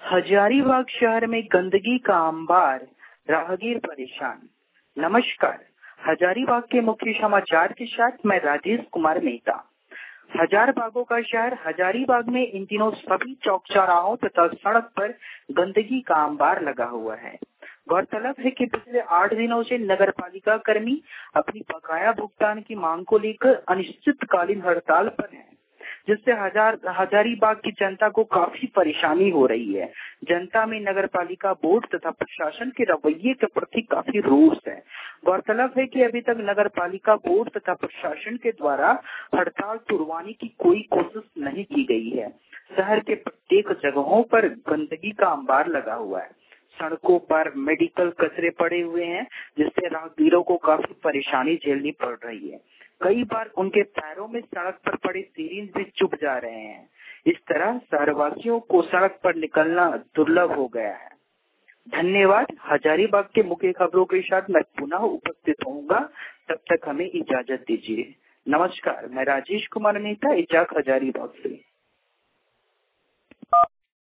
हजारीबाग शहर में गंदगी का अंबार, राहगीर परेशान। नमस्कार, हजारीबाग के मुख्य समाचार के साथ मैं राजेश कुमार मेहता। हजारबागों का शहर हजारीबाग में इन दिनों सभी चौक चौराहों तथा सड़क पर गंदगी का अंबार लगा हुआ है। गौरतलब है कि पिछले 8 दिनों से नगर पालिका कर्मी अपनी बकाया भुगतान की मांग को लेकर अनिश्चितकालीन हड़ताल पर हैं, जिससे हजारीबाग की जनता को काफी परेशानी हो रही है। जनता में नगर पालिका बोर्ड तथा प्रशासन के रवैये के प्रति काफी रोष है। गौरतलब है कि अभी तक नगर पालिका बोर्ड तथा प्रशासन के द्वारा हड़ताल तुड़वाने की कोई कोशिश नहीं की गई है। शहर के प्रत्येक जगहों पर गंदगी का अंबार लगा हुआ है। सड़कों पर मेडिकल कचरे पड़े हुए हैं, जिससे राहगीरों को काफी परेशानी झेलनी पड़ रही है। कई बार उनके पैरों में सड़क पर पड़े सीरीज भी चुभ जा रहे हैं। इस तरह शहरवासियों को सड़क पर निकलना दुर्लभ हो गया है। धन्यवाद। हजारीबाग के मुख्य खबरों के साथ मैं पुनः उपस्थित होऊंगा, तब तक हमें इजाजत दीजिए। नमस्कार, मैं राजेश कुमार मेहता, इजाक हजारीबाग से।